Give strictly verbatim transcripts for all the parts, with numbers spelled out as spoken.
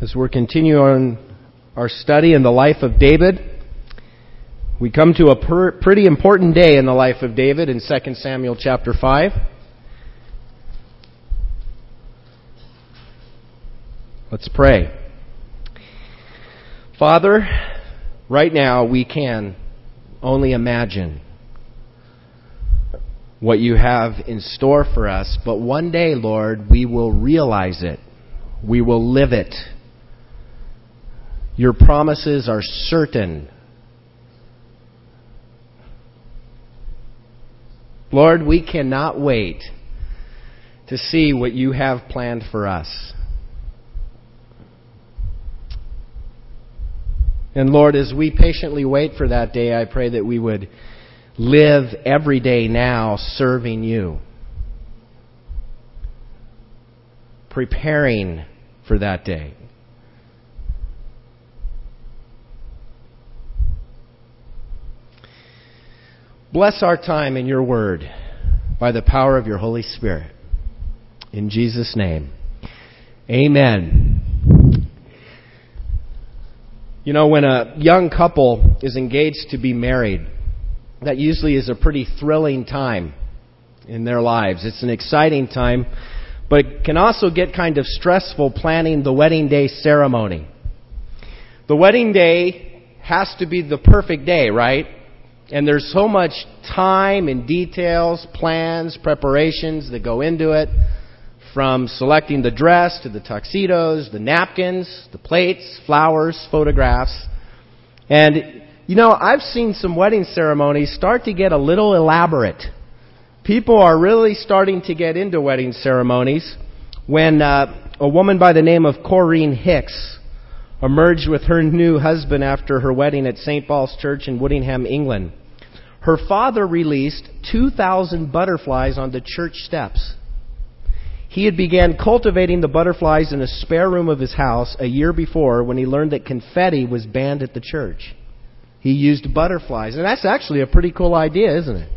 As we're continuing our study in the life of David, we come to a per- pretty important day in the life of David in Second Samuel chapter five. Let's pray. Father, right now we can only imagine what you have in store for us, but one day, Lord, we will realize it. We will live it. Your promises are certain. Lord, we cannot wait to see what you have planned for us. And Lord, as we patiently wait for that day, I pray that we would live every day now serving you, preparing for that day. Bless our time in your word by the power of your Holy Spirit. In Jesus' name, amen. You know, when a young couple is engaged to be married, that usually is a pretty thrilling time in their lives. It's an exciting time, but it can also get kind of stressful planning the wedding day ceremony. The wedding day has to be the perfect day, right? And there's so much time and details, plans, preparations that go into it, from selecting the dress to the tuxedos, the napkins, the plates, flowers, photographs. And, you know, I've seen some wedding ceremonies start to get a little elaborate. People are really starting to get into wedding ceremonies when uh, a woman by the name of Corinne Hicks emerged with her new husband after her wedding at Saint Paul's Church in Woodingham, England. Her father released two thousand butterflies on the church steps. He had began cultivating the butterflies in a spare room of his house a year before when he learned that confetti was banned at the church. He used butterflies. And that's actually a pretty cool idea, isn't it?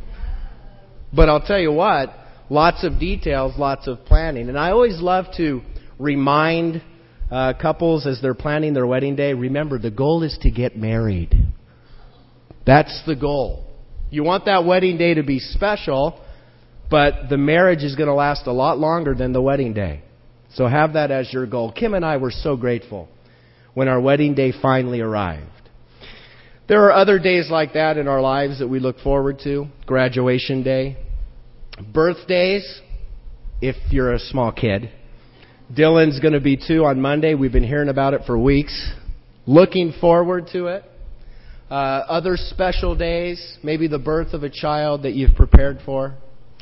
But I'll tell you what, lots of details, lots of planning. And I always love to remind uh, couples as they're planning their wedding day, remember, the goal is to get married. That's the goal. You want that wedding day to be special, but the marriage is going to last a lot longer than the wedding day. So have that as your goal. Kim and I were so grateful when our wedding day finally arrived. There are other days like that in our lives that we look forward to. Graduation day. Birthdays, if you're a small kid. Dylan's going to be two on Monday. We've been hearing about it for weeks. Looking forward to it. Uh, other special days, maybe the birth of a child that you've prepared for.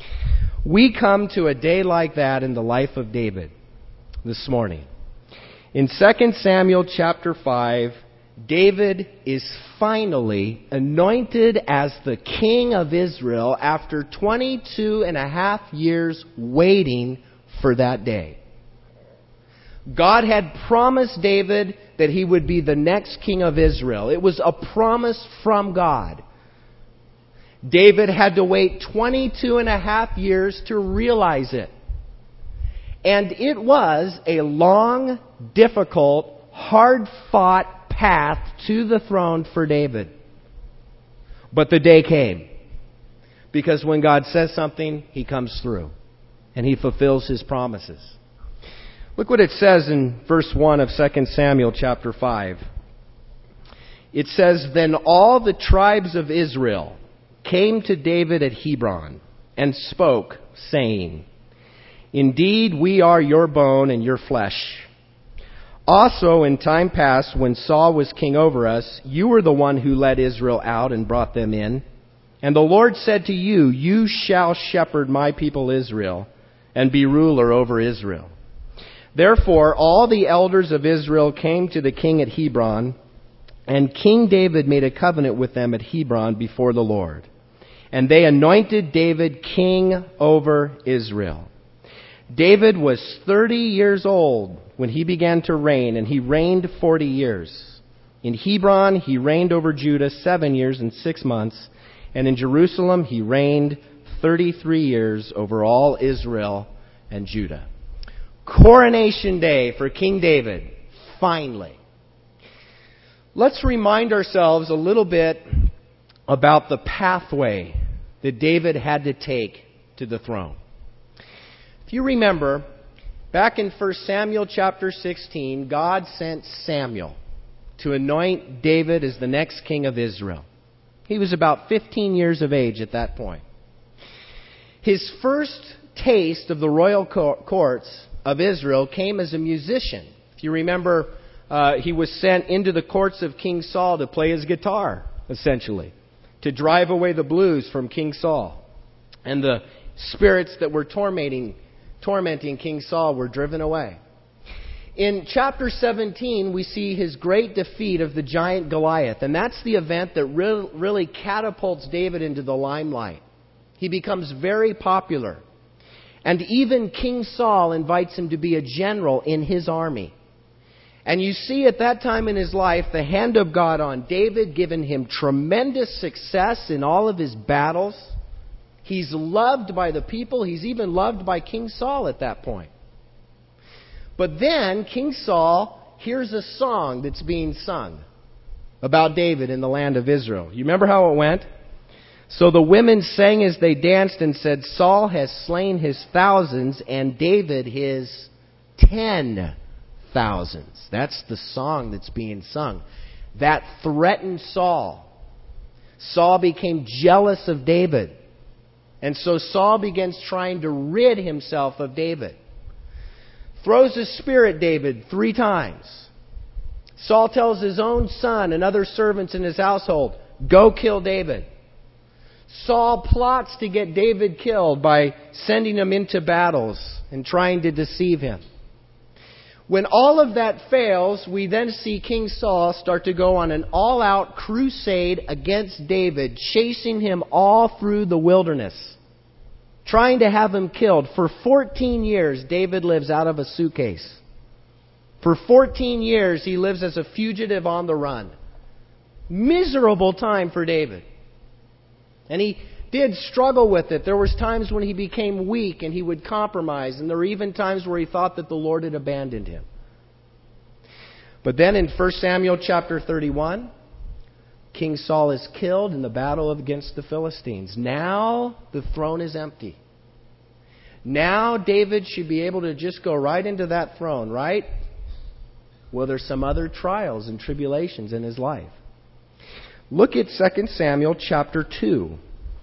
We come to a day like that in the life of David this morning. In Second Samuel chapter five, David is finally anointed as the king of Israel after twenty-two and a half years waiting for that day. God had promised David that he would be the next king of Israel. It was a promise from God. David had to wait twenty-two and a half years to realize it. And it was a long, difficult, hard-fought path to the throne for David. But the day came. Because when God says something, he comes through. And he fulfills his promises. Look what it says in verse one of Second Samuel chapter five. It says, "Then all the tribes of Israel came to David at Hebron and spoke, saying, 'Indeed, we are your bone and your flesh. Also, in time past, when Saul was king over us, you were the one who led Israel out and brought them in. And the Lord said to you, you shall shepherd my people Israel and be ruler over Israel.' Therefore, all the elders of Israel came to the king at Hebron, and King David made a covenant with them at Hebron before the Lord. And they anointed David king over Israel. David was thirty years old when he began to reign, and he reigned forty years. In Hebron, he reigned over Judah seven years and six months, and in Jerusalem, he reigned thirty-three years over all Israel and Judah." Coronation day for King David. finally. Let's remind ourselves a little bit about the pathway that David had to take to the throne. If you remember, back in First Samuel chapter sixteen, God sent Samuel to anoint David as the next king of Israel. He was about fifteen years of age at that point. His first taste of the royal courts of Israel came as a musician. If you remember, uh, he was sent into the courts of King Saul to play his guitar, essentially, to drive away the blues from King Saul. And the spirits that were tormenting, tormenting King Saul were driven away. In chapter seventeen, we see his great defeat of the giant Goliath. And that's the event that re- really catapults David into the limelight. He becomes very popular. And even King Saul invites him to be a general in his army. And you see at that time in his life the hand of God on David, giving him tremendous success in all of his battles. He's loved by the people. He's even loved by King Saul at that point. But then King Saul hears a song that's being sung about David in the land of Israel. You remember how it went? So the women sang as they danced and said, Saul has slain his thousands and David his ten thousands. That's the song that's being sung. That threatened Saul. Saul became jealous of David. And so Saul begins trying to rid himself of David. Throws a spear at David three times. Saul tells his own son and other servants in his household, go kill David. Saul plots to get David killed by sending him into battles and trying to deceive him. When all of that fails, we then see King Saul start to go on an all-out crusade against David, chasing him all through the wilderness, trying to have him killed. For fourteen years, David lives out of a suitcase. For fourteen years, he lives as a fugitive on the run. Miserable time for David. And he did struggle with it. There was times when he became weak and he would compromise. And there were even times where he thought that the Lord had abandoned him. But then in First Samuel chapter thirty-one, King Saul is killed in the battle against the Philistines. Now the throne is empty. Now David should be able to just go right into that throne, right? Well, there's some other trials and tribulations in his life. Look at Second Samuel chapter two.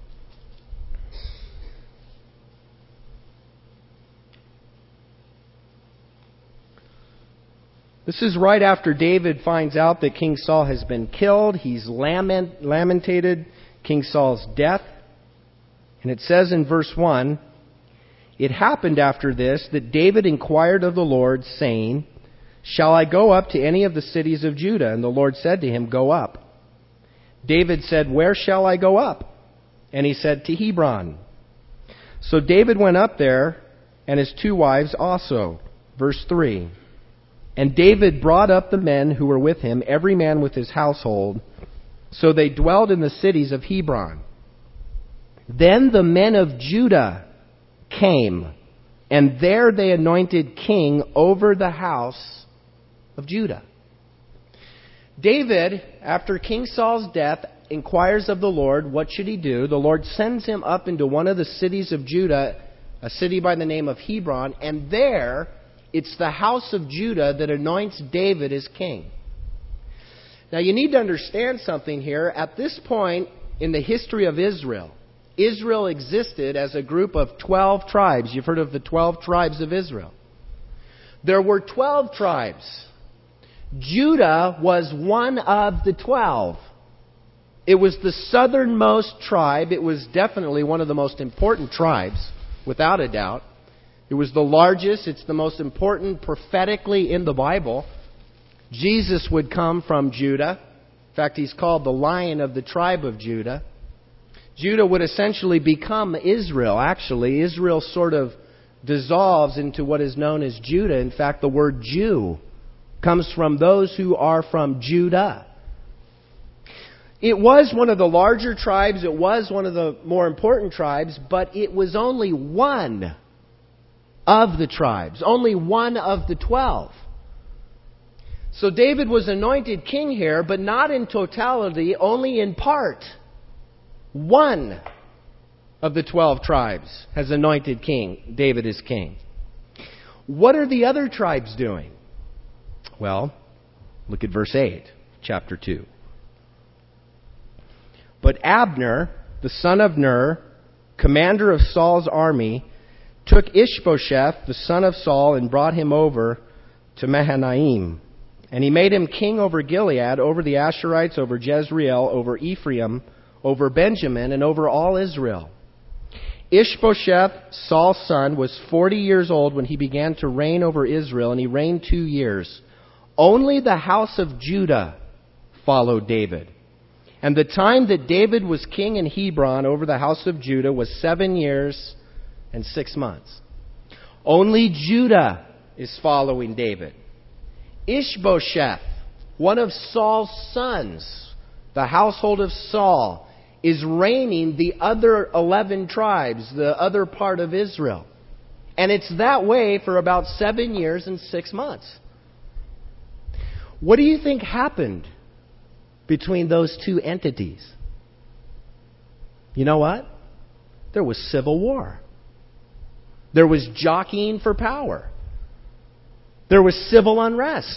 This is right after David finds out that King Saul has been killed. He's lament, lamentated King Saul's death. And it says in verse one, it happened after this that David inquired of the Lord, saying, shall I go up to any of the cities of Judah? And the Lord said to him, go up. David said, where shall I go up? And he said, to Hebron. So David went up there, and his two wives also. Verse three. And David brought up the men who were with him, every man with his household. So they dwelled in the cities of Hebron. Then the men of Judah came, and there they anointed king over the house of Judah. David, after King Saul's death, inquires of the Lord, what should he do? The Lord sends him up into one of the cities of Judah, a city by the name of Hebron, and there it's the house of Judah that anoints David as king. Now you need to understand something here. At this point in the history of Israel, Israel existed as a group of twelve tribes. You've heard of the twelve tribes of Israel. There were twelve tribes. Judah was one of the twelve. It was the southernmost tribe. It was definitely one of the most important tribes, without a doubt. It was the largest. It's the most important prophetically in the Bible. Jesus would come from Judah. In fact, he's called the Lion of the tribe of Judah. Judah would essentially become Israel. Actually, Israel sort of dissolves into what is known as Judah. In fact, the word Jew comes from those who are from Judah. It was one of the larger tribes. It was one of the more important tribes, but it was only one of the tribes, only one of the twelve. So David was anointed king here, but not in totality, only in part. One of the twelve tribes has anointed king, David as king. What are the other tribes doing? Well, look at verse eight, chapter two. But Abner, the son of Ner, commander of Saul's army, took Ishbosheth, the son of Saul, and brought him over to Mahanaim. And he made him king over Gilead, over the Asherites, over Jezreel, over Ephraim, over Benjamin, and over all Israel. Ishbosheth, Saul's son, was forty years old when he began to reign over Israel, and he reigned two years. Only the house of Judah followed David. And the time that David was king in Hebron over the house of Judah was seven years and six months. Only Judah is following David. Ishbosheth, one of Saul's sons, the household of Saul, is reigning the other eleven tribes, the other part of Israel. And it's that way for about seven years and six months. What do you think happened between those two entities? You know what? There was civil war. There was jockeying for power. There was civil unrest.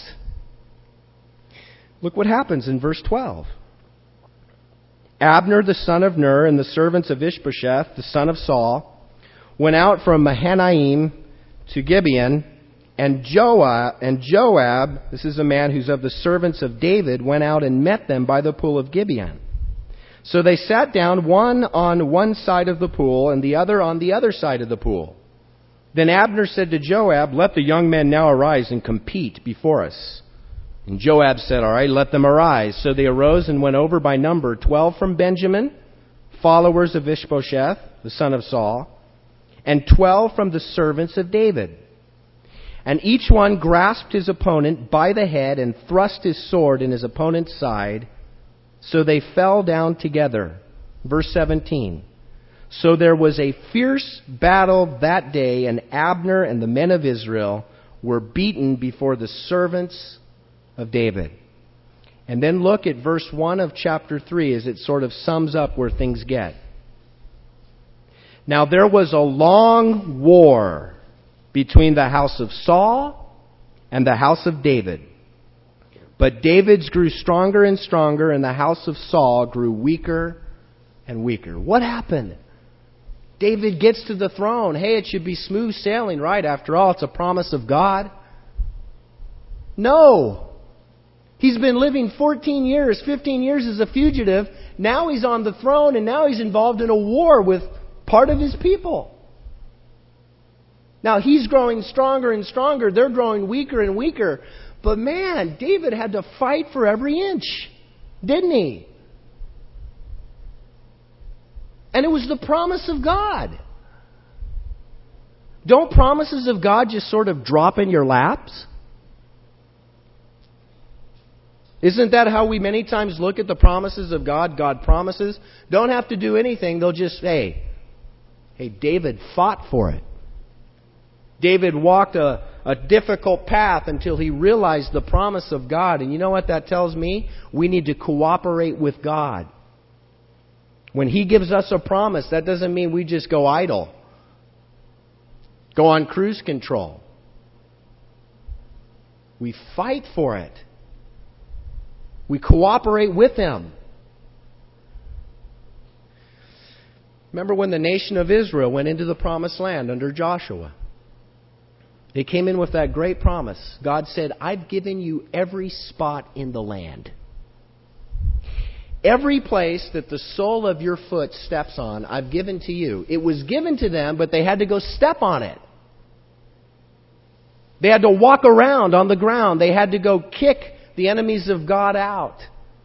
Look what happens in verse twelve. Abner, the son of Ner, and the servants of Ishbosheth, the son of Saul, went out from Mahanaim to Gibeon, and Joab, and Joab, this is a man who's of the servants of David, went out and met them by the pool of Gibeon. So they sat down, one on one side of the pool, and the other on the other side of the pool. Then Abner said to Joab, "Let the young men now arise and compete before us." And Joab said, "All right, let them arise." So they arose and went over by number, twelve from Benjamin, followers of Ishbosheth, the son of Saul, and twelve from the servants of David. And each one grasped his opponent by the head and thrust his sword in his opponent's side. So they fell down together. Verse seventeen. So there was a fierce battle that day, and Abner and the men of Israel were beaten before the servants of David. And then look at verse one of chapter three as it sort of sums up where things get. Now there was a long war between the house of Saul and the house of David. But David's grew stronger and stronger, and the house of Saul grew weaker and weaker. What happened? David gets to the throne. Hey, it should be smooth sailing, right? After all, it's a promise of God. No. He's been living fourteen years, fifteen years as a fugitive. Now he's on the throne, and now he's involved in a war with part of his people. Now he's growing stronger and stronger. They're growing weaker and weaker. But man, David had to fight for every inch, didn't he? And it was the promise of God. Don't promises of God just sort of drop in your laps? Isn't that how we many times look at the promises of God? God promises. Don't have to do anything. They'll just say, hey, David fought for it. David walked a, a difficult path until he realized the promise of God. And you know what that tells me? We need to cooperate with God. When He gives us a promise, that doesn't mean we just go idle. Go on cruise control. We fight for it. We cooperate with Him. Remember when the nation of Israel went into the promised land under Joshua? They came in with that great promise. God said, I've given you every spot in the land. Every place that the sole of your foot steps on, I've given to you. It was given to them, but they had to go step on it. They had to walk around on the ground. They had to go kick the enemies of God out.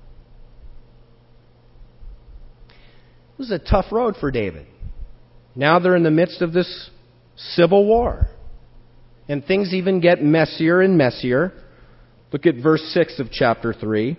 It was a tough road for David. Now they're in the midst of this civil war. And things even get messier and messier. Look at verse six of chapter three.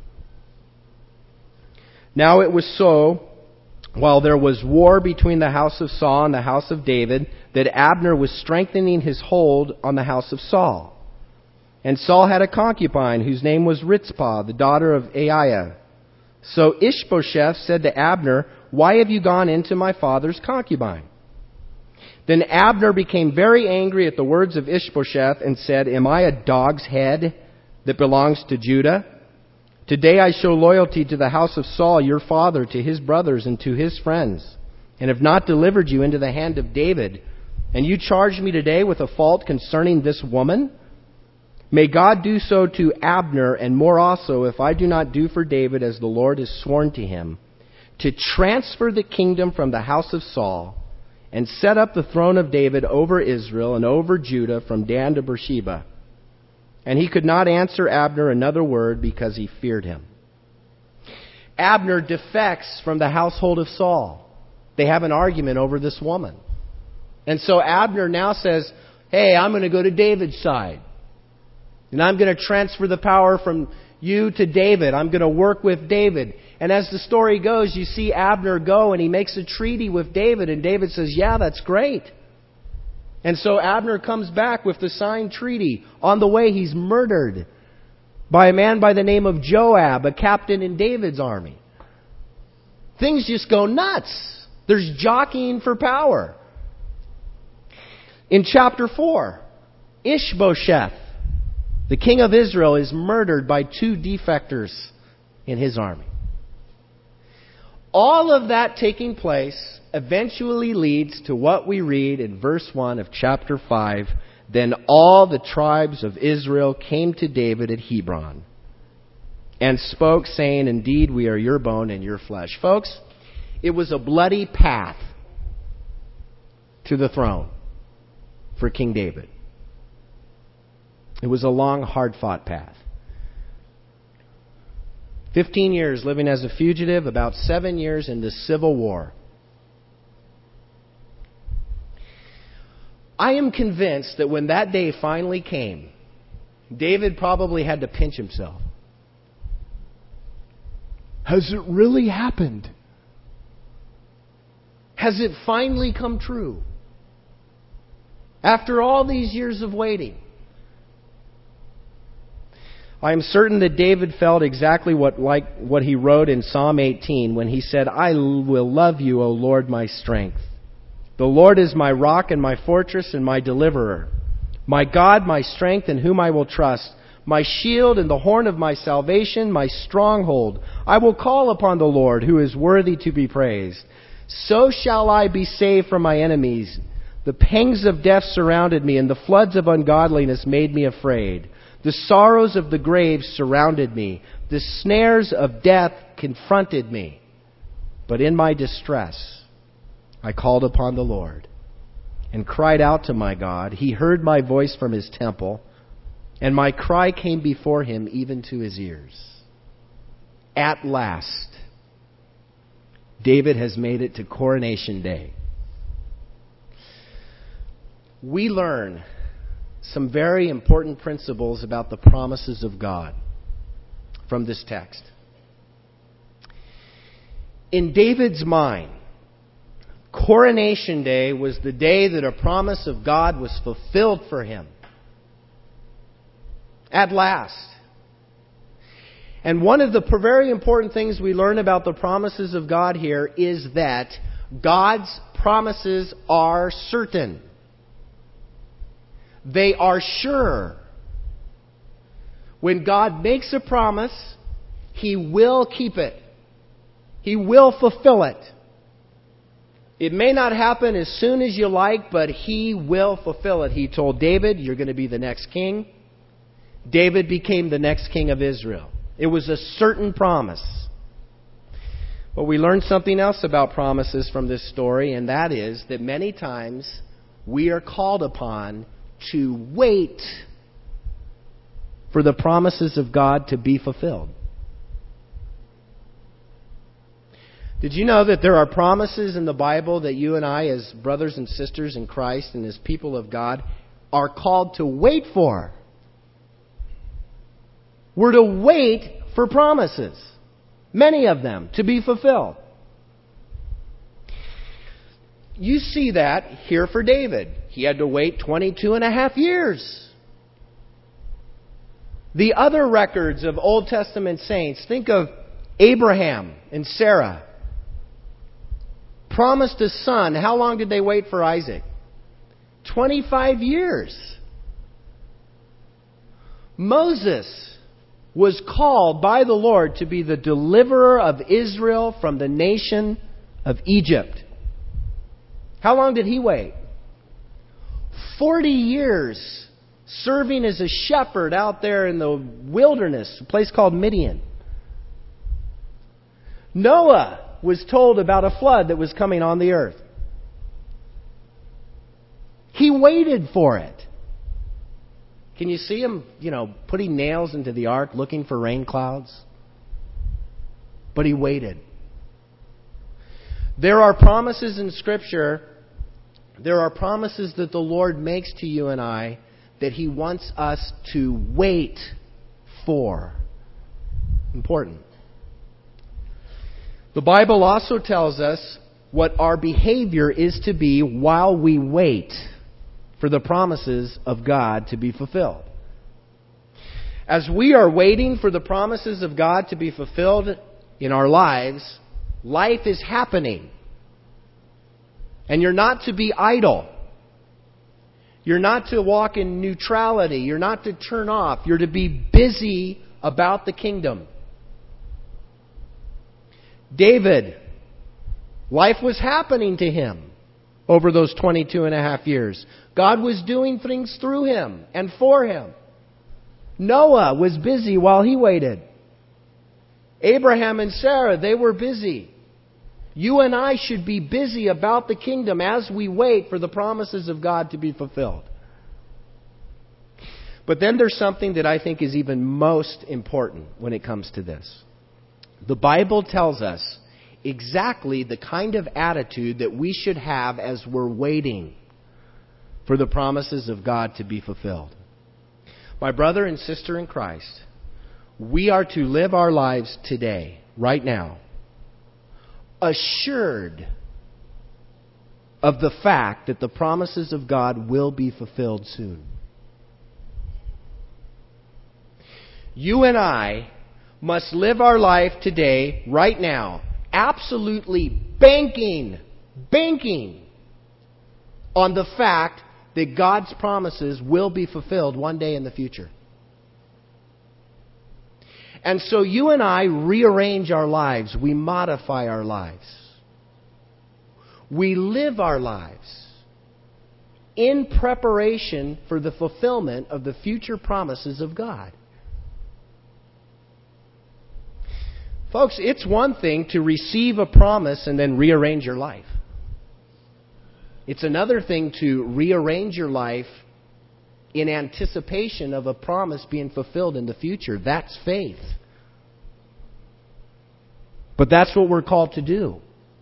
Now it was so, while there was war between the house of Saul and the house of David, that Abner was strengthening his hold on the house of Saul. And Saul had a concubine whose name was Rizpah, the daughter of Aiah. So Ishbosheth said to Abner, "Why have you gone into my father's concubine?" Then Abner became very angry at the words of Ishbosheth and said, "Am I a dog's head that belongs to Judah? Today I show loyalty to the house of Saul, your father, to his brothers and to his friends, and have not delivered you into the hand of David. And you charge me today with a fault concerning this woman? May God do so to Abner, and more also, if I do not do for David as the Lord has sworn to him, to transfer the kingdom from the house of Saul and set up the throne of David over Israel and over Judah from Dan to Beersheba." And he could not answer Abner another word because he feared him. Abner defects from the household of Saul. They have an argument over this woman. And so Abner now says, "Hey, I'm going to go to David's side. And I'm going to transfer the power from you to David. I'm going to work with David." And as the story goes, you see Abner go and he makes a treaty with David. And David says, "Yeah, that's great." And so Abner comes back with the signed treaty. On the way, he's murdered by a man by the name of Joab, a captain in David's army. Things just go nuts. There's jockeying for power. In chapter four, Ishbosheth, the king of Israel, is murdered by two defectors in his army. All of that taking place eventually leads to what we read in verse one of chapter five. Then all the tribes of Israel came to David at Hebron and spoke, saying, "Indeed, we are your bone and your flesh." Folks, it was a bloody path to the throne for King David. It was a long, hard-fought path. Fifteen years living as a fugitive, about seven years in the civil war. I am convinced that when that day finally came, David probably had to pinch himself. Has it really happened? Has it finally come true? After all these years of waiting. I am certain that David felt exactly what like what he wrote in Psalm eighteen when he said, "I will love you, O Lord, my strength. The Lord is my rock and my fortress and my deliverer. My God, my strength, in whom I will trust. My shield and the horn of my salvation, my stronghold. I will call upon the Lord, who is worthy to be praised. So shall I be saved from my enemies. The pangs of death surrounded me, and the floods of ungodliness made me afraid. The sorrows of the grave surrounded me. The snares of death confronted me. But in my distress, I called upon the Lord and cried out to my God. He heard my voice from his temple, and my cry came before him even to his ears." At last, David has made it to Coronation Day. We learn some very important principles about the promises of God from this text. In David's mind, Coronation Day was the day that a promise of God was fulfilled for him. At last. And one of the very important things we learn about the promises of God here is that God's promises are certain. They are sure. When God makes a promise, He will keep it. He will fulfill it. It may not happen as soon as you like, but He will fulfill it. He told David, "You're going to be the next king." David became the next king of Israel. It was a certain promise. But we learn something else about promises from this story, and that is that many times we are called upon to wait for the promises of God to be fulfilled. Did you know that there are promises in the Bible that you and I, as brothers and sisters in Christ and as people of God, are called to wait for? We're to wait for promises, many of them, to be fulfilled. You see that here for David. He had to wait twenty-two and a half years. The other records of Old Testament saints, think of Abraham and Sarah. Promised a son. How long did they wait for Isaac? twenty-five years. Moses was called by the Lord to be the deliverer of Israel from the nation of Egypt. How long did he wait? Forty years serving as a shepherd out there in the wilderness, a place called Midian. Noah was told about a flood that was coming on the earth. He waited for it. Can you see him, you know, putting nails into the ark, looking for rain clouds? But he waited. There are promises in Scripture, there are promises that the Lord makes to you and I that He wants us to wait for. Important. The Bible also tells us what our behavior is to be while we wait for the promises of God to be fulfilled. As we are waiting for the promises of God to be fulfilled in our lives, life is happening. And you're not to be idle. You're not to walk in neutrality. You're not to turn off. You're to be busy about the kingdom. David, life was happening to him over those twenty-two and a half years. God was doing things through him and for him. Noah was busy while he waited. Abraham and Sarah, they were busy. You and I should be busy about the kingdom as we wait for the promises of God to be fulfilled. But then there's something that I think is even most important when it comes to this. The Bible tells us exactly the kind of attitude that we should have as we're waiting for the promises of God to be fulfilled. My brother and sister in Christ, we are to live our lives today, right now, assured of the fact that the promises of God will be fulfilled soon. You and I must live our life today, right now, absolutely banking, banking on the fact that God's promises will be fulfilled one day in the future. And so you and I rearrange our lives. We modify our lives. We live our lives in preparation for the fulfillment of the future promises of God. Folks, it's one thing to receive a promise and then rearrange your life. It's another thing to rearrange your life in anticipation of a promise being fulfilled in the future. That's faith. But that's what we're called to do.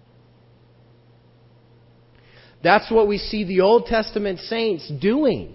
That's what we see the Old Testament saints doing.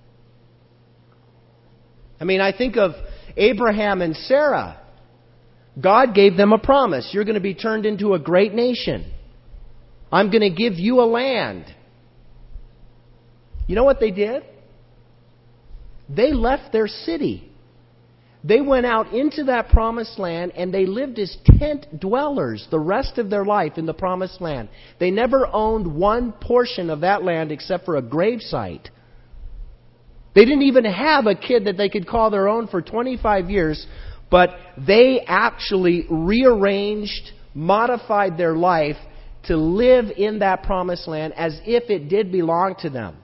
I mean, I think of Abraham and Sarah. God gave them a promise. You're going to be turned into a great nation. I'm going to give you a land. You know what they did? They left their city. They went out into that promised land and they lived as tent dwellers the rest of their life in the promised land. They never owned one portion of that land except for a gravesite. They didn't even have a kid that they could call their own for twenty-five years, but they actually rearranged, modified their life to live in that promised land as if it did belong to them.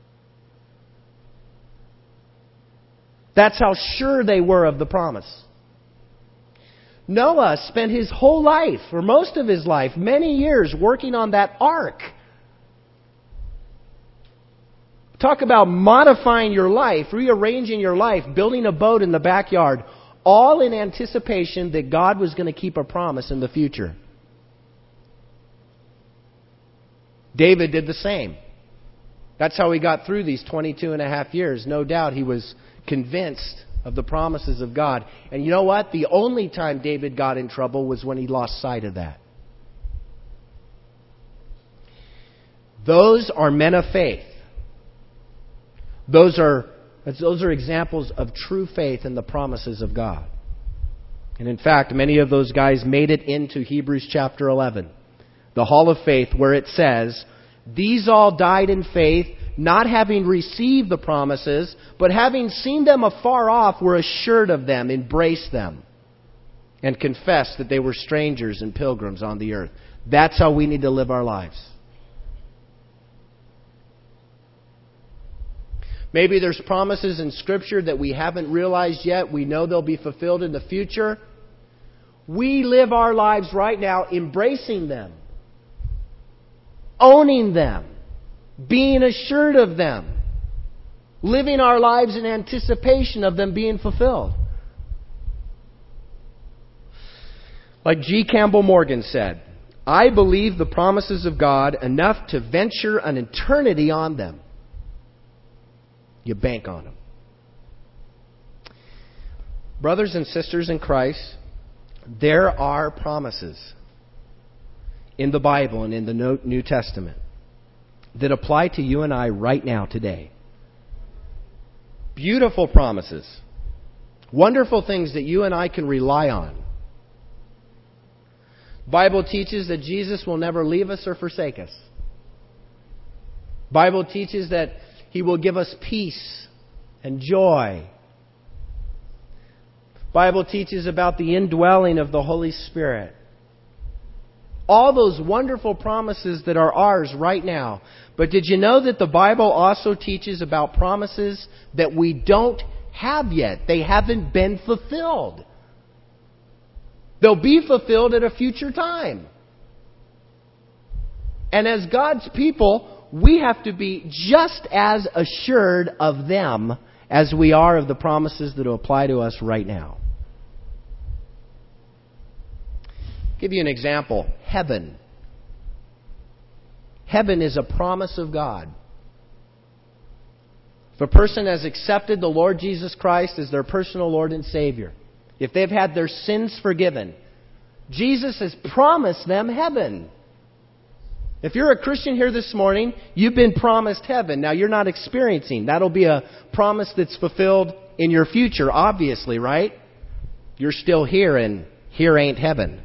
That's how sure they were of the promise. Noah spent his whole life, or most of his life, many years working on that ark. Talk about modifying your life, rearranging your life, building a boat in the backyard, all in anticipation that God was going to keep a promise in the future. David did the same. That's how he got through these twenty-two and a half years. No doubt he was convinced of the promises of God. And you know what? The only time David got in trouble was when he lost sight of that. Those are men of faith. Those are Those are examples of true faith in the promises of God. And in fact, many of those guys made it into Hebrews chapter eleven, the hall of faith, where it says, "These all died in faith, not having received the promises, but having seen them afar off, were assured of them, embraced them, and confessed that they were strangers and pilgrims on the earth." That's how we need to live our lives. Maybe there's promises in Scripture that we haven't realized yet. We know they'll be fulfilled in the future. We live our lives right now embracing them, owning them, being assured of them, living our lives in anticipation of them being fulfilled. Like G. Campbell Morgan said, "I believe the promises of God enough to venture an eternity on them." You bank on them. Brothers and sisters in Christ, there are promises in the Bible and in the New Testament that apply to you and I right now, today. Beautiful promises. Wonderful things that you and I can rely on. The Bible teaches that Jesus will never leave us or forsake us. The Bible teaches that He will give us peace and joy. The Bible teaches about the indwelling of the Holy Spirit. All those wonderful promises that are ours right now. But did you know that the Bible also teaches about promises that we don't have yet? They haven't been fulfilled. They'll be fulfilled at a future time. And as God's people, we have to be just as assured of them as we are of the promises that will apply to us right now. I'll give you an example. Heaven. Heaven is a promise of God. If a person has accepted the Lord Jesus Christ as their personal Lord and Savior, if they've had their sins forgiven, Jesus has promised them heaven. If you're a Christian here this morning, you've been promised heaven. Now, you're not experiencing. That'll be a promise that's fulfilled in your future, obviously, right? You're still here, and here ain't heaven.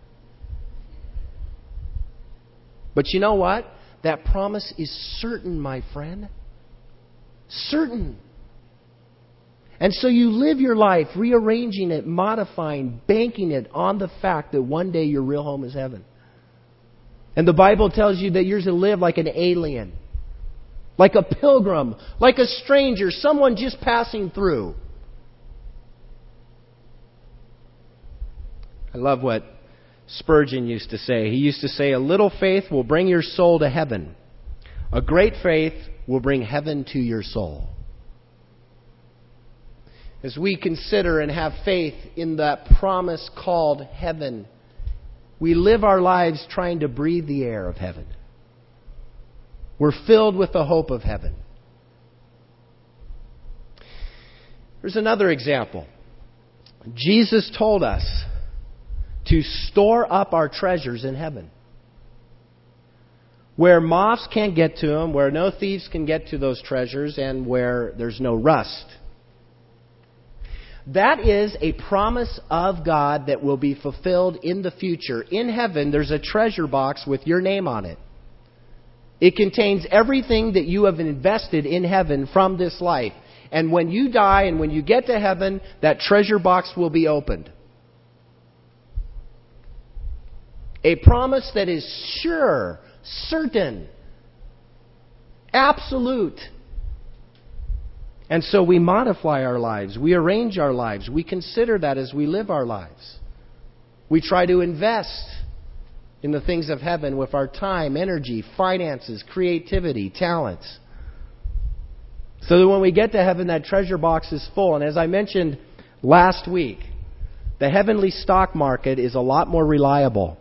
But you know what? That promise is certain, my friend. Certain. And so you live your life rearranging it, modifying, banking it on the fact that one day your real home is heaven. And the Bible tells you that you're to live like an alien, like a pilgrim, like a stranger, someone just passing through. I love what Spurgeon used to say. He used to say, "A little faith will bring your soul to heaven. A great faith will bring heaven to your soul." As we consider and have faith in that promise called heaven, we live our lives trying to breathe the air of heaven. We're filled with the hope of heaven. Here's another example. Jesus told us to store up our treasures in heaven, where moths can't get to them, where no thieves can get to those treasures, and where there's no rust. That is a promise of God that will be fulfilled in the future. In heaven, there's a treasure box with your name on it. It contains everything that you have invested in heaven from this life. And when you die and when you get to heaven, that treasure box will be opened. A promise that is sure, certain, absolute. And so we modify our lives. We arrange our lives. We consider that as we live our lives. We try to invest in the things of heaven with our time, energy, finances, creativity, talents. So that when we get to heaven, that treasure box is full. And as I mentioned last week, the heavenly stock market is a lot more reliable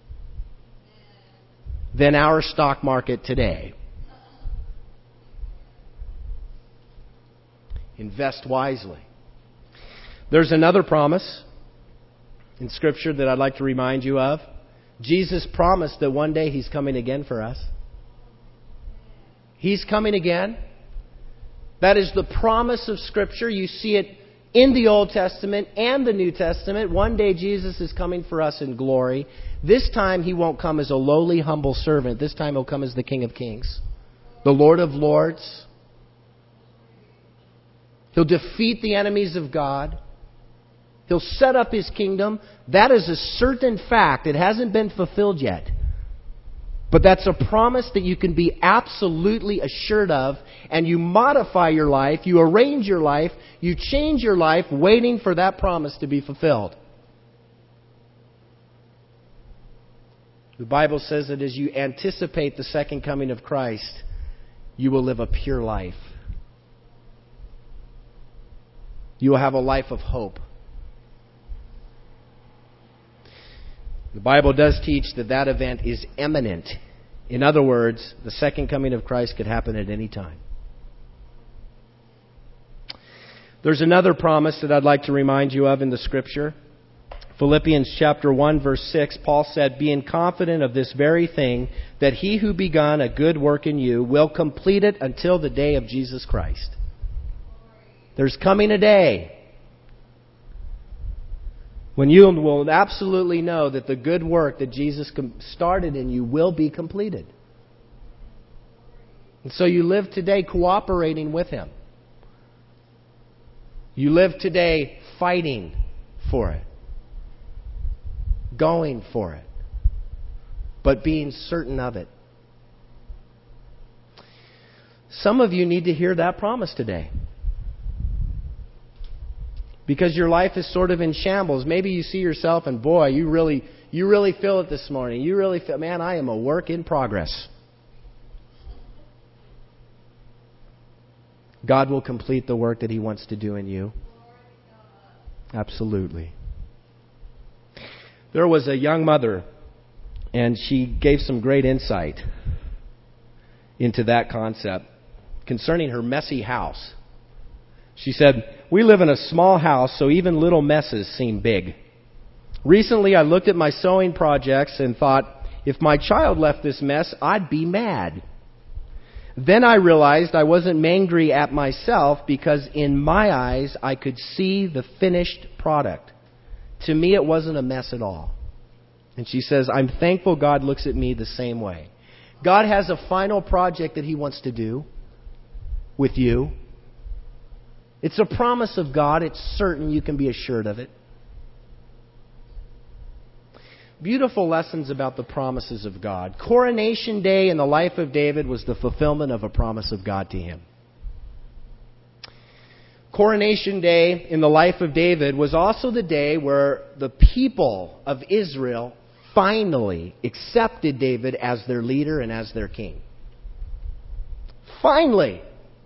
than our stock market today. Invest wisely. There's another promise in Scripture that I'd like to remind you of. Jesus promised that one day He's coming again for us. He's coming again. That is the promise of Scripture. You see it in the Old Testament and the New Testament. One day Jesus is coming for us in glory. This time He won't come as a lowly, humble servant. This time He'll come as the King of Kings, the Lord of Lords. He'll defeat the enemies of God. He'll set up His kingdom. That is a certain fact. It hasn't been fulfilled yet. But that's a promise that you can be absolutely assured of, and you modify your life, you arrange your life, you change your life waiting for that promise to be fulfilled. The Bible says that as you anticipate the second coming of Christ, you will live a pure life. You will have a life of hope. The Bible does teach that that event is imminent. In other words, the second coming of Christ could happen at any time. There's another promise that I'd like to remind you of in the Scripture. Philippians chapter one, verse six, Paul said, "Being confident of this very thing, that He who begun a good work in you will complete it until the day of Jesus Christ." There's coming a day when you will absolutely know that the good work that Jesus started in you will be completed. And so you live today cooperating with Him. You live today fighting for it. Going for it. But being certain of it. Some of you need to hear that promise today. Because your life is sort of in shambles. Maybe you see yourself and boy, you really you really feel it this morning. You really feel, man, I am a work in progress. God will complete the work that He wants to do in you. Absolutely. There was a young mother, and she gave some great insight into that concept concerning her messy house. She said, "We live in a small house, so even little messes seem big. Recently, I looked at my sewing projects and thought, if my child left this mess, I'd be mad. Then I realized I wasn't angry at myself because in my eyes, I could see the finished product. To me, it wasn't a mess at all." And she says, "I'm thankful God looks at me the same way." God has a final project that He wants to do with you. It's a promise of God. It's certain. You can be assured of it. Beautiful lessons about the promises of God. Coronation Day in the life of David was the fulfillment of a promise of God to him. Coronation Day in the life of David was also the day where the people of Israel finally accepted David as their leader and as their king. Finally.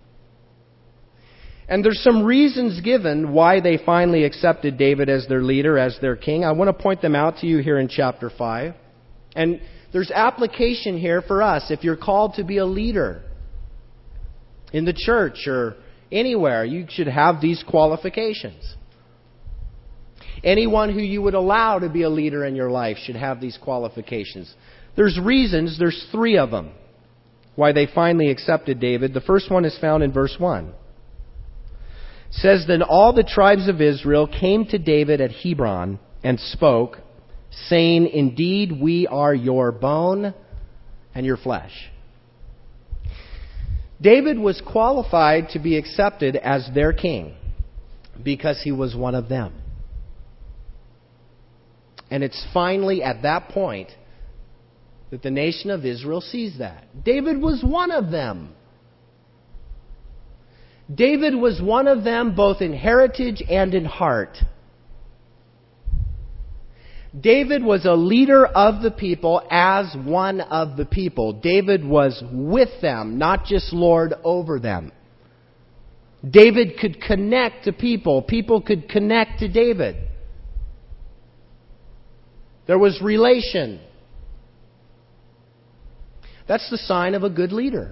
And there's some reasons given why they finally accepted David as their leader, as their king. I want to point them out to you here in chapter five. And there's application here for us. If you're called to be a leader in the church or anywhere, you should have these qualifications. Anyone who you would allow to be a leader in your life should have these qualifications. There's reasons, there's three of them, why they finally accepted David. The first one is found in verse one. It says, "Then all the tribes of Israel came to David at Hebron and spoke, saying, 'Indeed, we are your bone and your flesh.'" David was qualified to be accepted as their king because he was one of them. And it's finally at that point that the nation of Israel sees that. David was one of them. David was one of them both in heritage and in heart. David was a leader of the people as one of the people. David was with them, not just lord over them. David could connect to people. People could connect to David. There was relation. That's the sign of a good leader.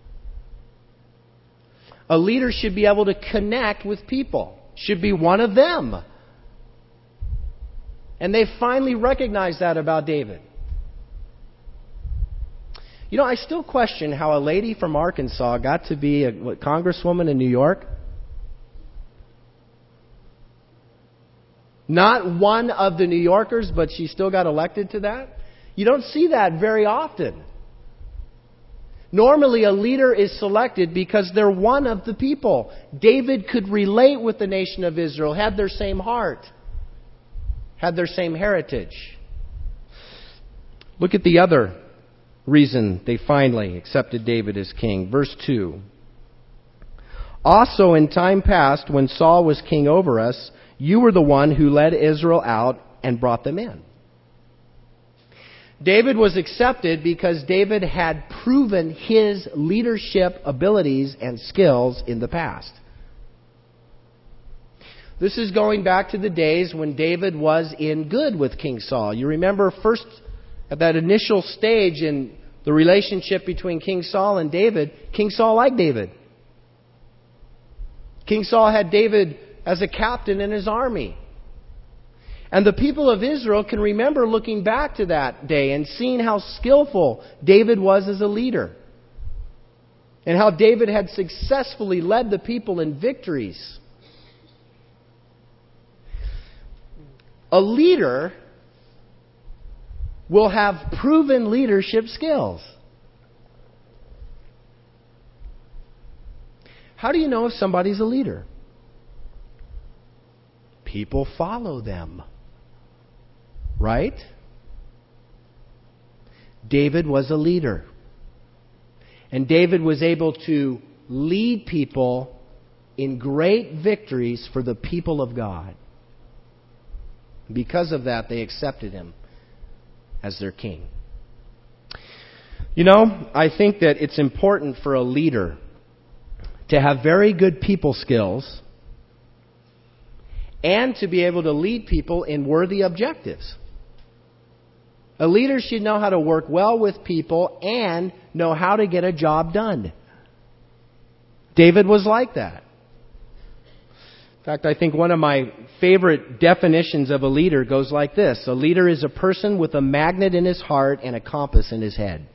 A leader should be able to connect with people. Should be one of them. And they finally recognized that about David. You know, I still question how a lady from Arkansas got to be a what, congresswoman in New York. Not one of the New Yorkers, but she still got elected to that. You don't see that very often. Normally, a leader is selected because they're one of the people. David could relate with the nation of Israel, had their same heart, had their same heritage. Look at the other reason they finally accepted David as king. Verse two. Also in time past, when Saul was king over us, you were the one who led Israel out and brought them in. David was accepted because David had proven his leadership abilities and skills in the past. This is going back to the days when David was in good with King Saul. You remember first at that initial stage in the relationship between King Saul and David, King Saul liked David. King Saul had David as a captain in his army. And the people of Israel can remember looking back to that day and seeing how skillful David was as a leader. And how David had successfully led the people in victories. A leader will have proven leadership skills. How do you know if somebody's a leader? People follow them. Right? David was a leader. And David was able to lead people in great victories for the people of God. Because of that, they accepted him as their king. You know, I think that it's important for a leader to have very good people skills and to be able to lead people in worthy objectives. A leader should know how to work well with people and know how to get a job done. David was like that. In fact, I think one of my favorite definitions of a leader goes like this. A leader is a person with a magnet in his heart and a compass in his head.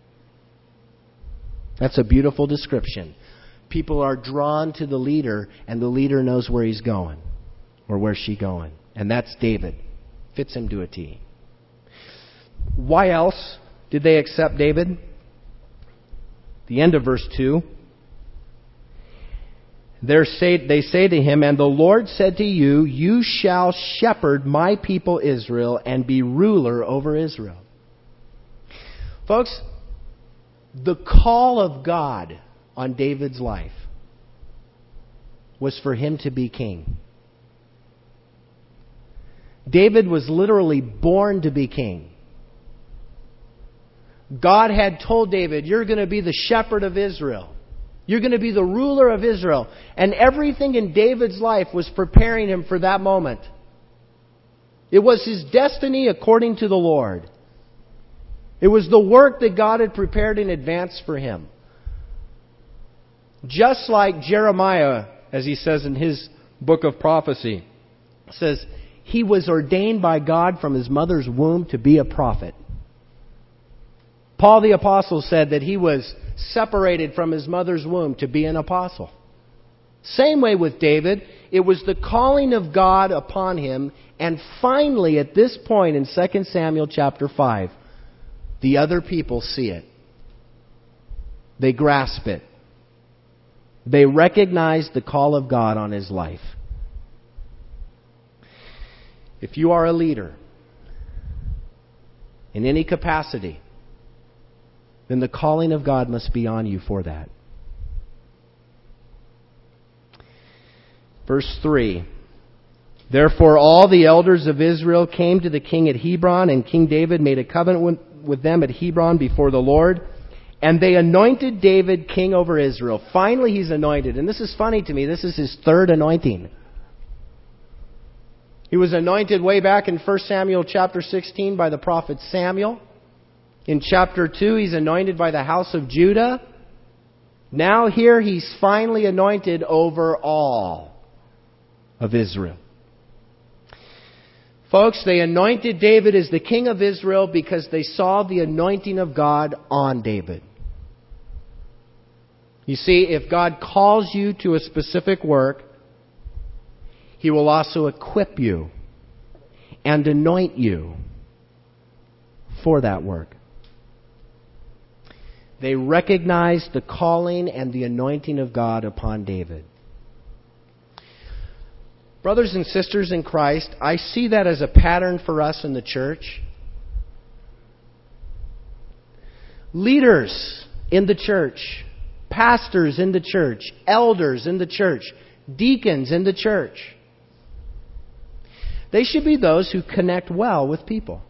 That's a beautiful description. People are drawn to the leader, and the leader knows where he's going. Or where's she going? And that's David. Fits him to a T. Why else did they accept David? The end of verse two. Say, they say to him, and the Lord said to you, you shall shepherd my people Israel and be ruler over Israel. Folks, the call of God on David's life was for him to be king. David was literally born to be king. God had told David, you're going to be the shepherd of Israel. You're going to be the ruler of Israel. And everything in David's life was preparing him for that moment. It was his destiny according to the Lord. It was the work that God had prepared in advance for him. Just like Jeremiah, as he says in his book of prophecy, says, he was ordained by God from his mother's womb to be a prophet. Paul the Apostle said that he was separated from his mother's womb to be an apostle. Same way with David. It was the calling of God upon him. And finally, at this point in Second Samuel chapter five, the other people see it. They grasp it. They recognize the call of God on his life. If you are a leader in any capacity, then the calling of God must be on you for that. Verse three. Therefore all the elders of Israel came to the king at Hebron, and King David made a covenant with, with them at Hebron before the Lord. And they anointed David king over Israel. Finally he's anointed. And this is funny to me. This is his third anointing. He was anointed way back in First Samuel chapter sixteen by the prophet Samuel. In chapter two, he's anointed by the house of Judah. Now here he's finally anointed over all of Israel. Folks, they anointed David as the king of Israel because they saw the anointing of God on David. You see, if God calls you to a specific work, He will also equip you and anoint you for that work. They recognized the calling and the anointing of God upon David. Brothers and sisters in Christ, I see that as a pattern for us in the church. Leaders in the church, pastors in the church, elders in the church, deacons in the church, they should be those who connect well with people.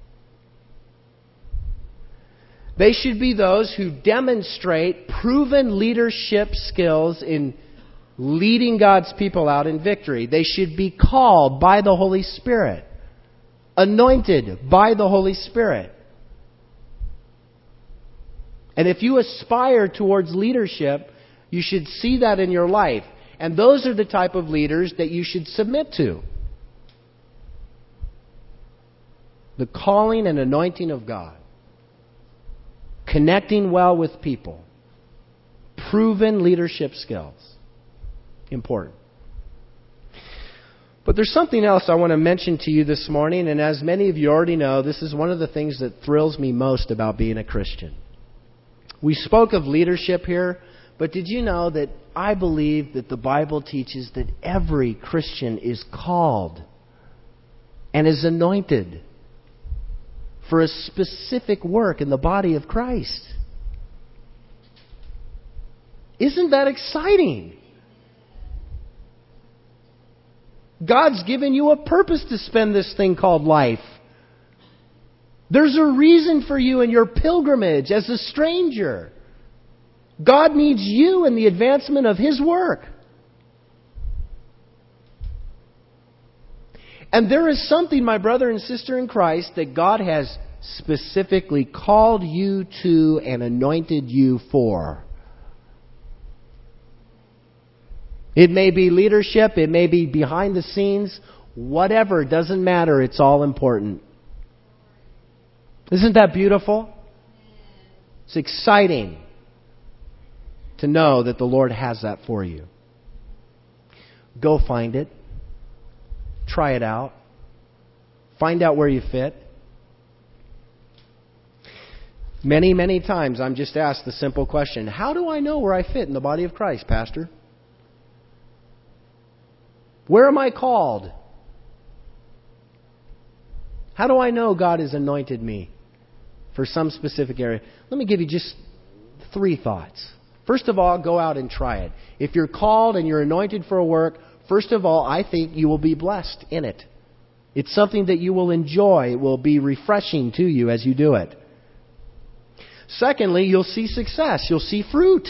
They should be those who demonstrate proven leadership skills in leading God's people out in victory. They should be called by the Holy Spirit, anointed by the Holy Spirit. And if you aspire towards leadership, you should see that in your life. And those are the type of leaders that you should submit to. The calling and anointing of God. Connecting well with people. Proven leadership skills. Important. But there's something else I want to mention to you this morning, and as many of you already know, this is one of the things that thrills me most about being a Christian. We spoke of leadership here, but did you know that I believe that the Bible teaches that every Christian is called and is anointed for a specific work in the body of Christ? Isn't that exciting? God's given you a purpose to spend this thing called life. There's a reason for you in your pilgrimage as a stranger. God needs you in the advancement of His work. And there is something, my brother and sister in Christ, that God has specifically called you to and anointed you for. It may be leadership, it may be behind the scenes, whatever, it doesn't matter, it's all important. Isn't that beautiful? It's exciting to know that the Lord has that for you. Go find it. Try it out. Find out where you fit. Many, many times I'm just asked the simple question, how do I know where I fit in the body of Christ, Pastor? Where am I called? How do I know God has anointed me for some specific area? Let me give you just three thoughts. First of all, go out and try it. If you're called and you're anointed for a work, first of all, I think you will be blessed in it. It's something that you will enjoy. It will be refreshing to you as you do it. Secondly, you'll see success. You'll see fruit.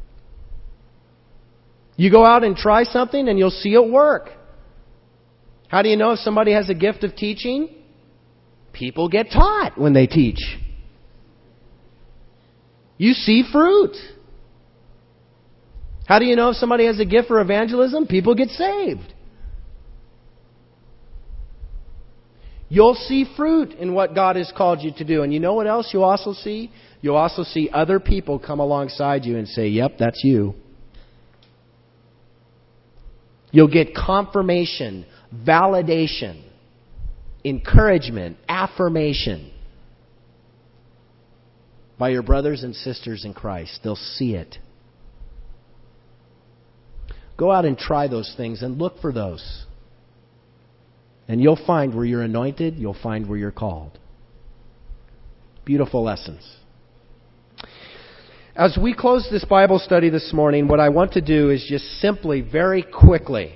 You go out and try something and you'll see it work. How do you know if somebody has a gift of teaching? People get taught when they teach. You see fruit. How do you know if somebody has a gift for evangelism? People get saved. You'll see fruit in what God has called you to do. And you know what else you'll also see? You'll also see other people come alongside you and say, yep, that's you. You'll get confirmation, validation, encouragement, affirmation by your brothers and sisters in Christ. They'll see it. Go out and try those things and look for those. And you'll find where you're anointed, you'll find where you're called. Beautiful lessons. As we close this Bible study this morning, what I want to do is just simply, very quickly,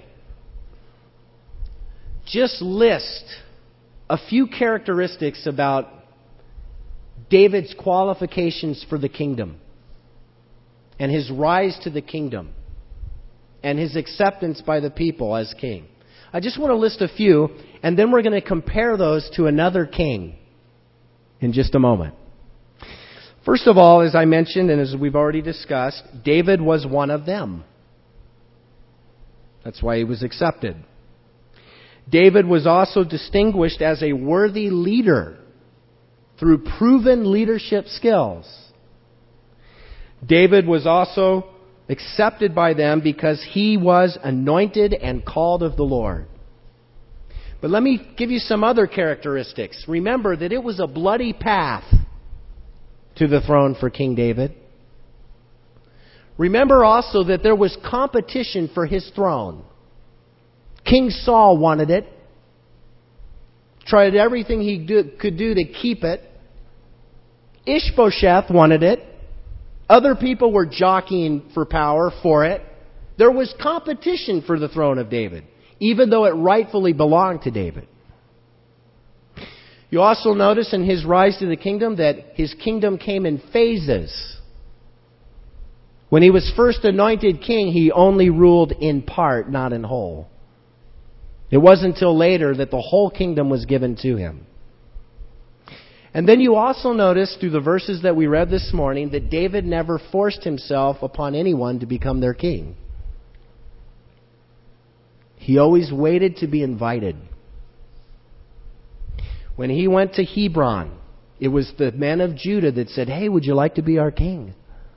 just list a few characteristics about David's qualifications for the kingdom and his rise to the kingdom and his acceptance by the people as king. I just want to list a few, and then we're going to compare those to another king in just a moment. First of all, as I mentioned and as we've already discussed, David was one of them. That's why he was accepted. David was also distinguished as a worthy leader through proven leadership skills. David was also accepted by them because he was anointed and called of the Lord. But let me give you some other characteristics. Remember that it was a bloody path to the throne for King David. Remember also that there was competition for his throne. King Saul wanted it. Tried everything he do, could do to keep it. Ishbosheth wanted it. Other people were jockeying for power for it. There was competition for the throne of David, even though it rightfully belonged to David. You also notice in his rise to the kingdom that his kingdom came in phases. When he was first anointed king, he only ruled in part, not in whole. It wasn't until later that the whole kingdom was given to him. And then you also notice through the verses that we read this morning that David never forced himself upon anyone to become their king. He always waited to be invited. When he went to Hebron, it was the men of Judah that said, "Hey, would you like to be our king?"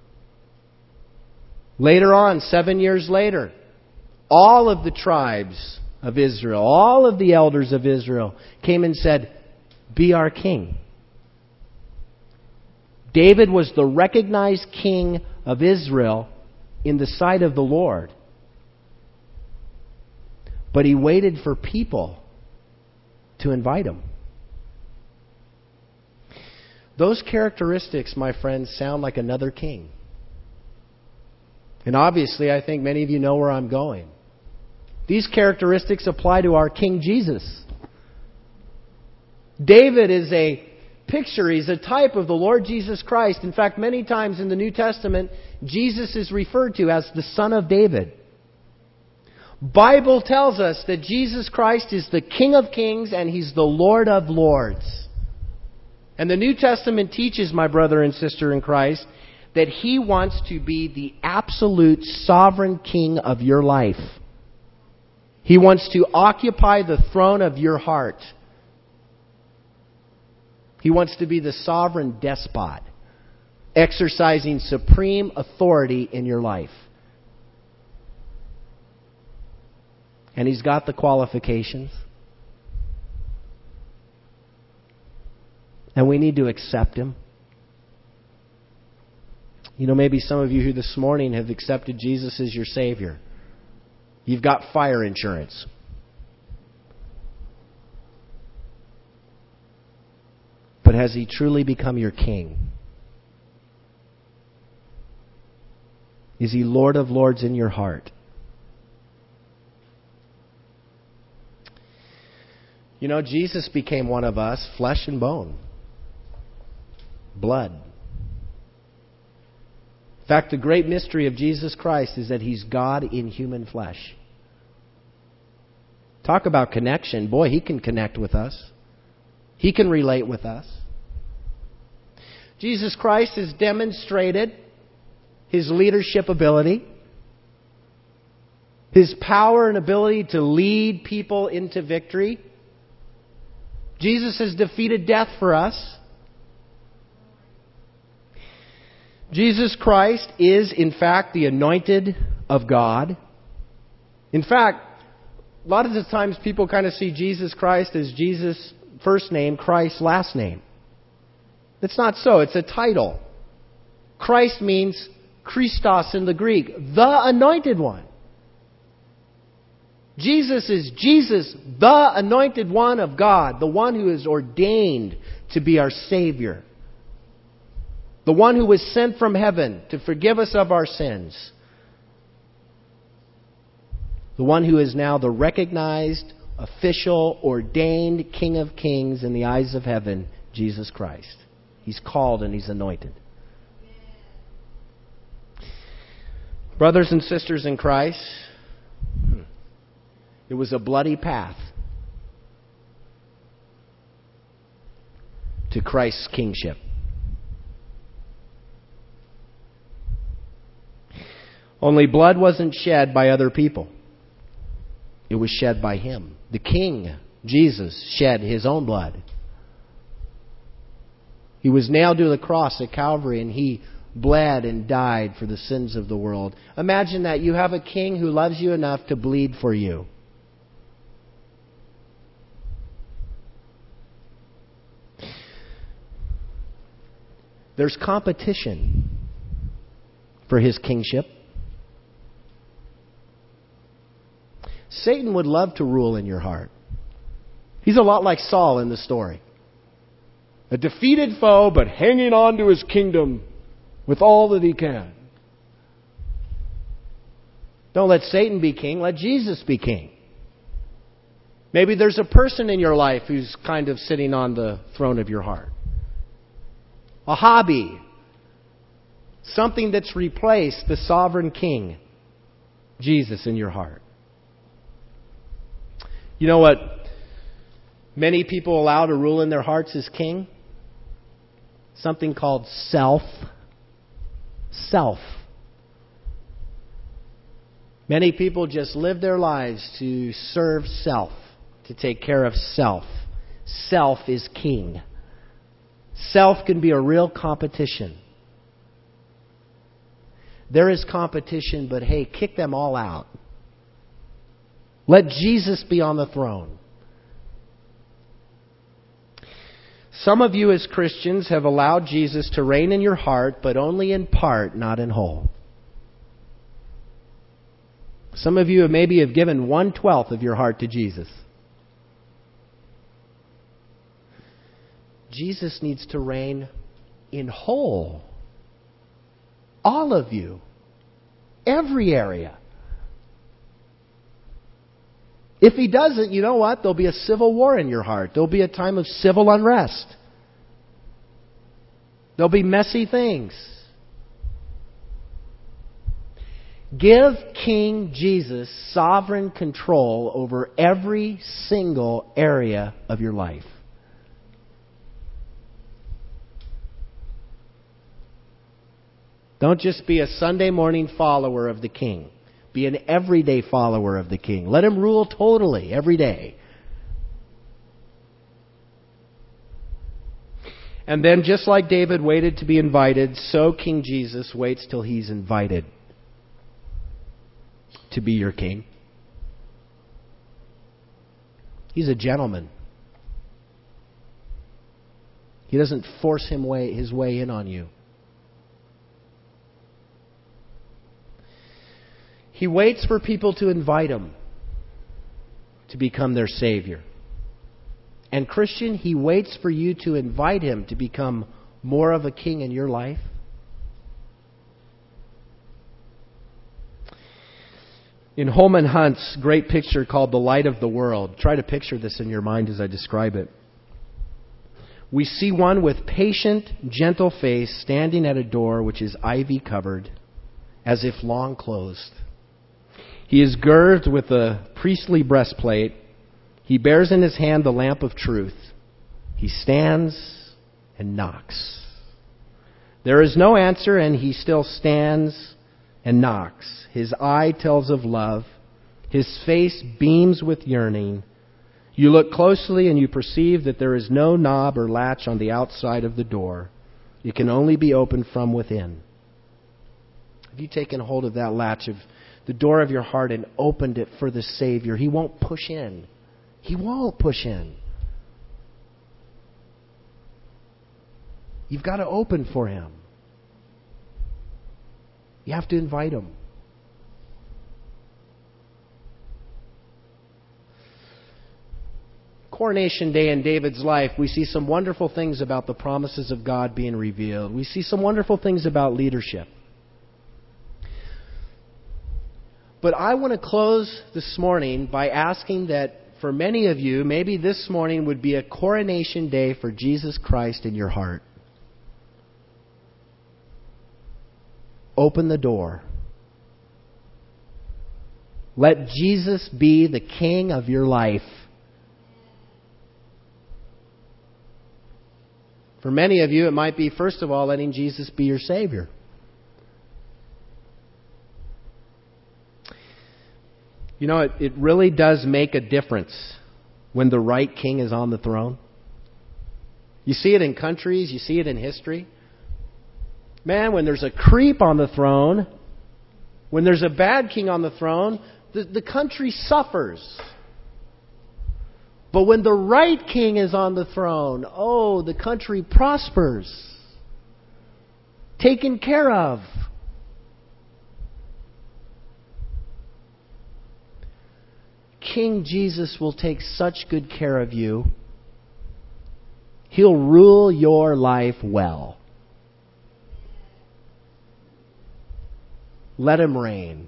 Later on, seven years later, all of the tribes of Israel, all of the elders of Israel came and said, "Be our king." David was the recognized king of Israel in the sight of the Lord. But he waited for people to invite him. Those characteristics, my friends, sound like another king. And obviously, I think many of you know where I'm going. These characteristics apply to our King Jesus. David is a picture, he's a type of the Lord Jesus Christ. In fact, many times in the New Testament, Jesus is referred to as the Son of David. Bible tells us that Jesus Christ is the King of Kings and He's the Lord of Lords. And the New Testament teaches, my brother and sister in Christ, that He wants to be the absolute sovereign King of your life. He wants to occupy the throne of your heart. He wants to be the sovereign despot, exercising supreme authority in your life. And He's got the qualifications. And we need to accept Him. You know, maybe some of you here this morning have accepted Jesus as your Savior. You've got fire insurance. But has He truly become your King? Is He Lord of Lords in your heart? You know, Jesus became one of us, flesh and bone, blood. In fact, the great mystery of Jesus Christ is that He's God in human flesh. Talk about connection. Boy, He can connect with us. He can relate with us. Jesus Christ has demonstrated His leadership ability, His power and ability to lead people into victory. Jesus has defeated death for us. Jesus Christ is, in fact, the anointed of God. In fact, a lot of the times people kind of see Jesus Christ as Jesus' first name, Christ's last name. It's not so. It's a title. Christ means Christos in the Greek, the anointed one. Jesus is Jesus, the anointed one of God, the one who is ordained to be our Savior. The one who was sent from heaven to forgive us of our sins. The one who is now the recognized, official, ordained King of Kings in the eyes of heaven, Jesus Christ. He's called and He's anointed. Brothers and sisters in Christ, it was a bloody path to Christ's kingship. Only blood wasn't shed by other people. It was shed by Him. The King, Jesus, shed His own blood. He was nailed to the cross at Calvary, and He bled and died for the sins of the world. Imagine that. You have a King who loves you enough to bleed for you. There's competition for His kingship. Satan would love to rule in your heart. He's a lot like Saul in the story. A defeated foe, but hanging on to his kingdom with all that he can. Don't let Satan be king. Let Jesus be king. Maybe there's a person in your life who's kind of sitting on the throne of your heart. A hobby. Something that's replaced the sovereign king, Jesus, in your heart. You know what many people allow to rule in their hearts as king? Something called self. Self. Many people just live their lives to serve self, to take care of self. Self is king. Self can be a real competition. There is competition, but hey, kick them all out. Let Jesus be on the throne. Some of you as Christians have allowed Jesus to reign in your heart, but only in part, not in whole. Some of you maybe have given one-twelfth of your heart to Jesus. Jesus needs to reign in whole. All of you. Every area. If He doesn't, you know what? There'll be a civil war in your heart. There'll be a time of civil unrest. There'll be messy things. Give King Jesus sovereign control over every single area of your life. Don't just be a Sunday morning follower of the King. Be an everyday follower of the King. Let Him rule totally every day. And then just like David waited to be invited, so King Jesus waits till He's invited to be your King. He's a gentleman. He doesn't force him way, his way in on you. He waits for people to invite Him to become their Savior. And Christian, He waits for you to invite Him to become more of a king in your life. In Holman Hunt's great picture called The Light of the World, try to picture this in your mind as I describe it. We see one with patient, gentle face standing at a door which is ivy covered, as if long closed. He is girded with a priestly breastplate. He bears in his hand the lamp of truth. He stands and knocks. There is no answer, and he still stands and knocks. His eye tells of love. His face beams with yearning. You look closely and you perceive that there is no knob or latch on the outside of the door. It can only be opened from within. Have you taken hold of that latch of the door of your heart and opened it for the Savior? He won't push in. He won't push in. You've got to open for Him. You have to invite Him. Coronation Day in David's life, we see some wonderful things about the promises of God being revealed. We see some wonderful things about leadership. But I want to close this morning by asking that for many of you, maybe this morning would be a coronation day for Jesus Christ in your heart. Open the door. Let Jesus be the King of your life. For many of you, it might be, first of all, letting Jesus be your Savior. You know, it, it really does make a difference when the right king is on the throne. You see it in countries, you see it in history. Man, when there's a creep on the throne, when there's a bad king on the throne, the, the country suffers. But when the right king is on the throne, oh, the country prospers. Taken care of. King Jesus will take such good care of you. He'll rule your life well. Let Him reign.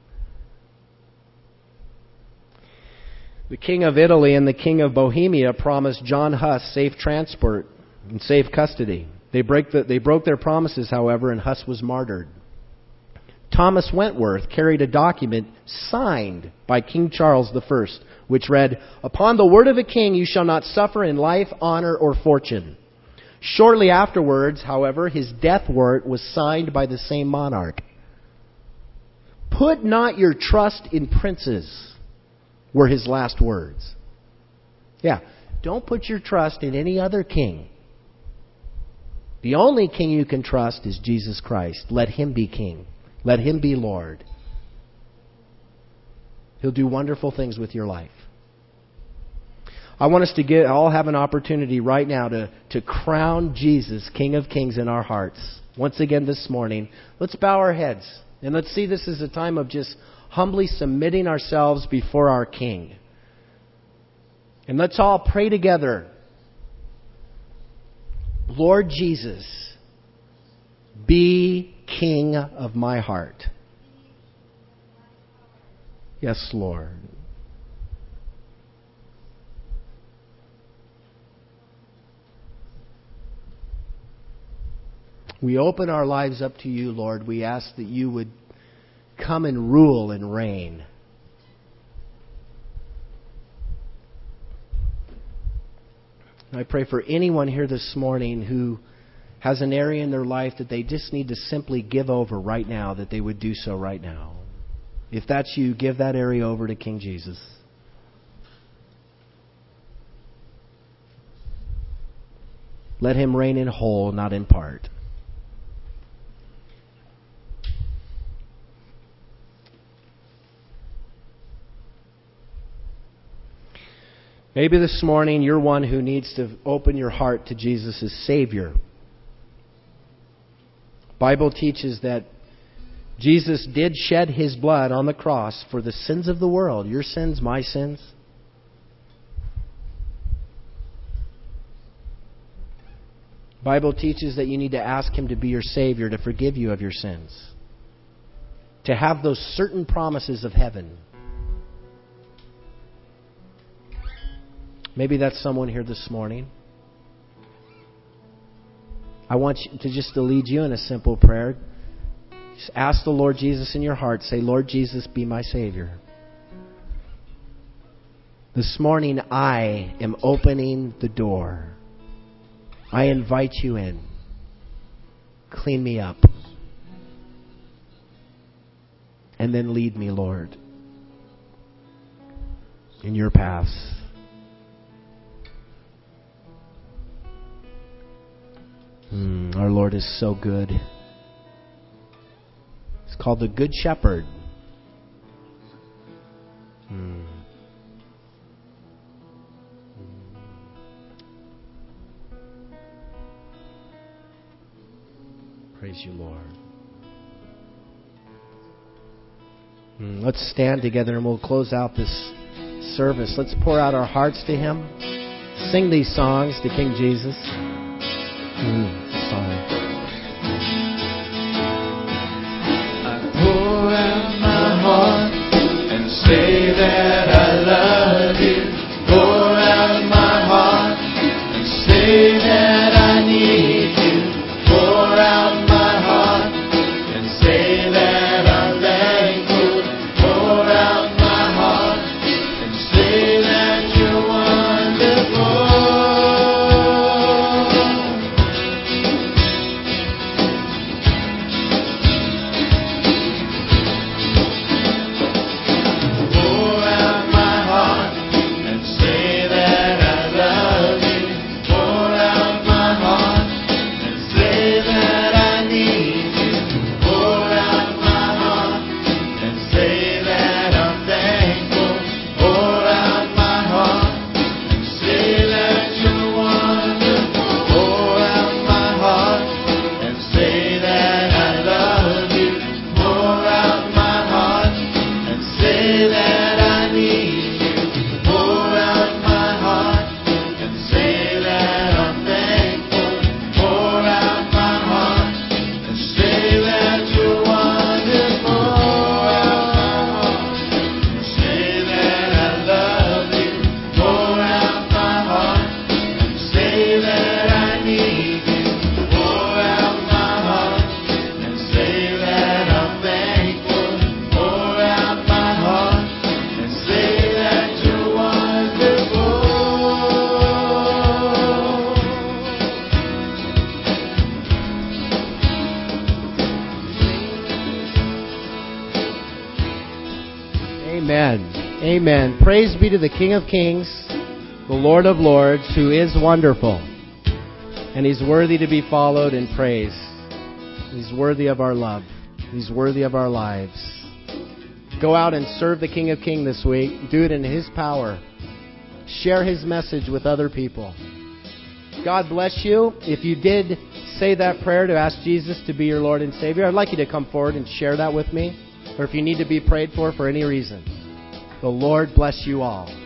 The King of Italy and the King of Bohemia promised John Huss safe transport and safe custody. They, break the, they broke their promises, however, and Huss was martyred. Thomas Wentworth carried a document signed by King Charles the First, which read, "Upon the word of a king you shall not suffer in life, honor, or fortune." Shortly afterwards, however, his death warrant was signed by the same monarch. "Put not your trust in princes," were his last words. Yeah, don't put your trust in any other king. The only king you can trust is Jesus Christ. Let Him be king. Let Him be Lord. He'll do wonderful things with your life. I want us to get, all have an opportunity right now to, to crown Jesus King of Kings in our hearts. Once again this morning, let's bow our heads and let's see this as a time of just humbly submitting ourselves before our King. And let's all pray together. Lord Jesus, be King of my heart. Yes, Lord. We open our lives up to you, Lord. We ask that you would come and rule and reign. I pray for anyone here this morning who has an area in their life that they just need to simply give over right now, that they would do so right now. If that's you, give that area over to King Jesus. Let Him reign in whole, not in part. Maybe this morning you're one who needs to open your heart to Jesus as Savior. The Bible teaches that Jesus did shed His blood on the cross for the sins of the world. Your sins, my sins. The Bible teaches that you need to ask Him to be your Savior, to forgive you of your sins, to have those certain promises of heaven. Maybe that's someone here this morning. I want you to just to lead you in a simple prayer. Just ask the Lord Jesus in your heart. Say, Lord Jesus, be my Savior. This morning I am opening the door. I invite you in. Clean me up. And then lead me, Lord, in your paths. Mm, our Lord is so good. It's called the Good Shepherd. Mm. Praise you, Lord. Mm, let's stand together and we'll close out this service. Let's pour out our hearts to Him. Sing these songs to King Jesus. Mm, song. I pour out my heart and say that I love you. Pour out my heart and say that I need you. Pour out my heart and say that I'm thankful. Pour out my heart and say that you're wonderful. Amen. Amen. Praise be to the King of Kings, the Lord of Lords, who is wonderful. And He's worthy to be followed and praised. He's worthy of our love. He's worthy of our lives. Go out and serve the King of Kings this week. Do it in His power. Share His message with other people. God bless you. If you did say that prayer to ask Jesus to be your Lord and Savior, I'd like you to come forward and share that with me. Or if you need to be prayed for for any reason. The Lord bless you all.